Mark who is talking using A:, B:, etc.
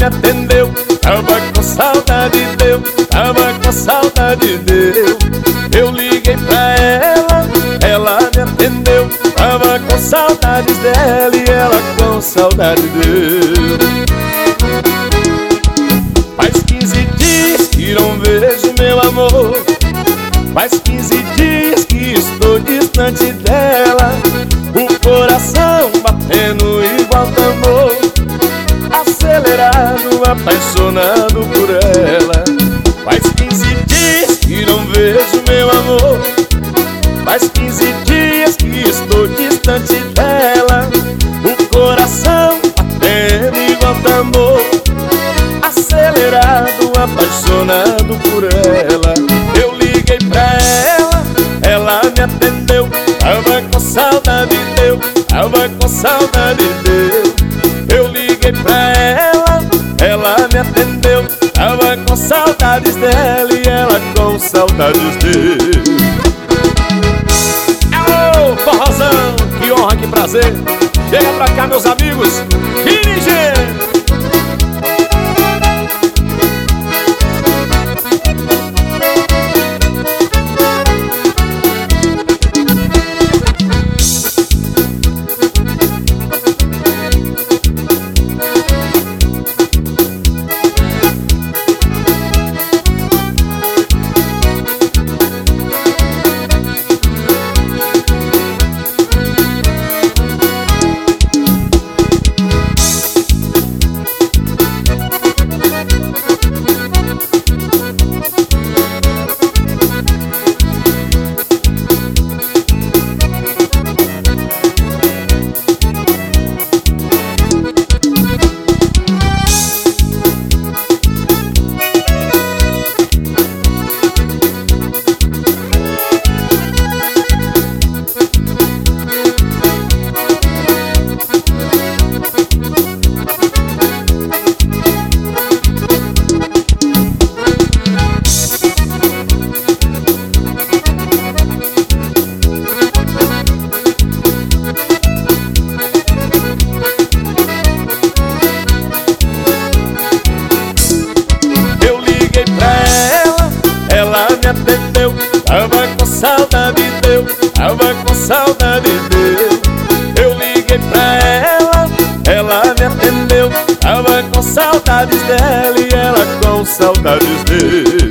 A: atendeu, tava com saudade deu, tava com saudade deu. Eu liguei pra ela me atendeu, tava com saudades dela e ela com saudade deu. Faz 15 dias que não vejo meu amor, faz 15 dias que estou distante dela, o coração batendo igual tambor, acelerado, apaixonado por ela. Faz 15 dias que não vejo meu amor, faz 15 dias que estou distante dela, o coração batendo igual tambor, acelerado, apaixonado por ela. Eu liguei pra ela me atendeu, tava com saudade deu, tava com saudade deu. Eu liguei pra ela me atendeu, tava com saudades dela e ela com saudades dele. Alô, forrozão, que honra, que prazer. Chega pra cá, meus amigos, dirigem. Atendeu, tava com saudade deu, tava com saudade deu. Eu liguei pra ela me atendeu, tava com saudades dela e ela com saudades dele.